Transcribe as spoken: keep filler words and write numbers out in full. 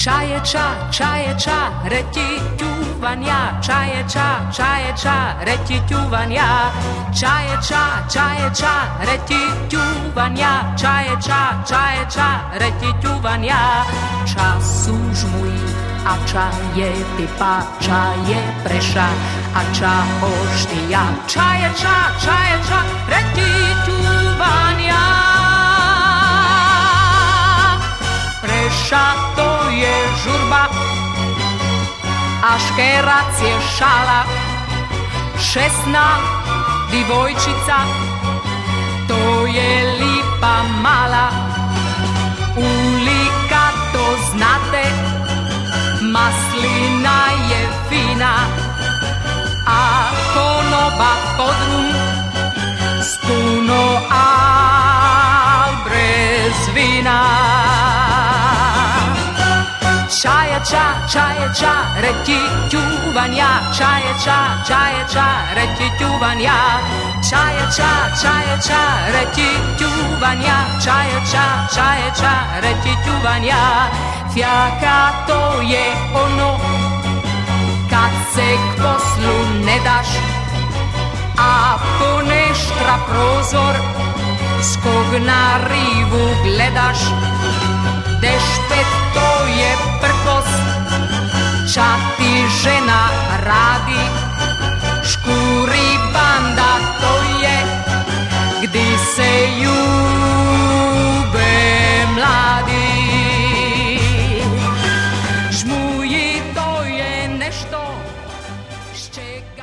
Čaje ča, čaje ča, reti ťuvan ja. Čaje ča, čaje ča, reti ťuvan ja. Čaje ča, čaje ča, reti ťuvan ja. Čaje ča, čaje ča, reti ťuvan ja. Čas už môj a čaje pipa, čaje preša a ča oštija. Čaje ča, čaje ča, reti ťuvan ja. Preša to je žurba, a škerac je šala. Šesna divojčica, to je lipa mala. Ulika to znate, maslina je fina, a konoba podrum s puno al brez vina. Čaje ča, čaje ča, reti ťuvan ja. Čaje ča, čaje ča, reti ťuvan ja. Čaje ča, čaje ča, reti ťuvan ja. Čaje ča, čaje ča, reti ťuvan ja. Fjaka to je ono, kad se k poslu ne daš, a poneštra prozor, skog na rivu gledaš. Dešpet to je prkos, ča ti žena radi. Škuri banda to je, gdje se ljube mladi. Žmuji to je nešto, s čega